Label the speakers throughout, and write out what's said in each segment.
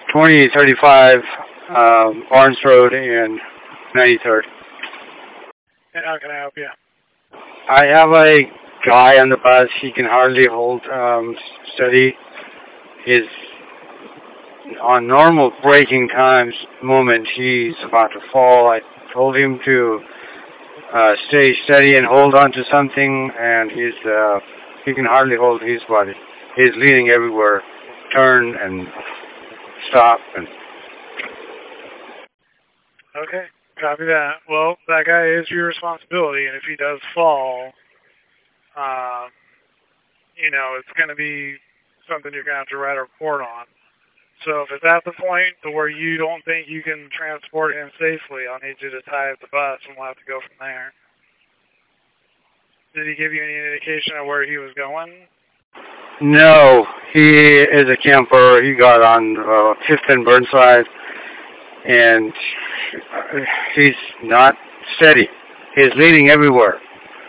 Speaker 1: 2035 Barnes Road and 93rd.
Speaker 2: And how can I help you?
Speaker 1: I have a guy on the bus. He can hardly hold steady. His on normal braking times moment he's about to fall. I told him to stay steady and hold on to something, and he can hardly hold his body. He's leaning everywhere, turn and stop. And
Speaker 2: Okay, copy that. Well, that guy is your responsibility, and if he does fall, it's going to be something you're going to have to write a report on. So if it's at the point to where you don't think you can transport him safely, I'll need you to tie up the bus, and we'll have to go from there. Did he give you any indication of where he was going?
Speaker 1: no, he is a camper. He got on 5th and Burnside, and he's not steady. He's leaning everywhere.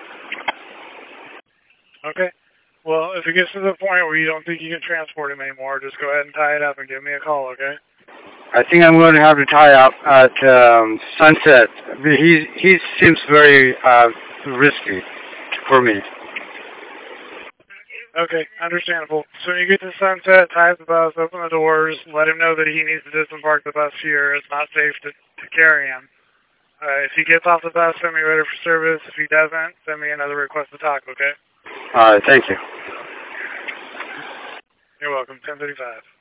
Speaker 2: Okay. Well, if it gets to the point where you don't think you can transport him anymore, just go ahead and tie it up and give me a call, okay?
Speaker 1: I think I'm going to have to tie up at Sunset. He seems very risky for me.
Speaker 2: Okay, understandable. So when you get to Sunset, tie up the bus, open the doors, let him know that he needs to disembark the bus here. It's not safe to carry him. If he gets off the bus, send me ready for service. If he doesn't, send me another request to talk, okay?
Speaker 1: All right, thank you.
Speaker 2: You're welcome. 10:35.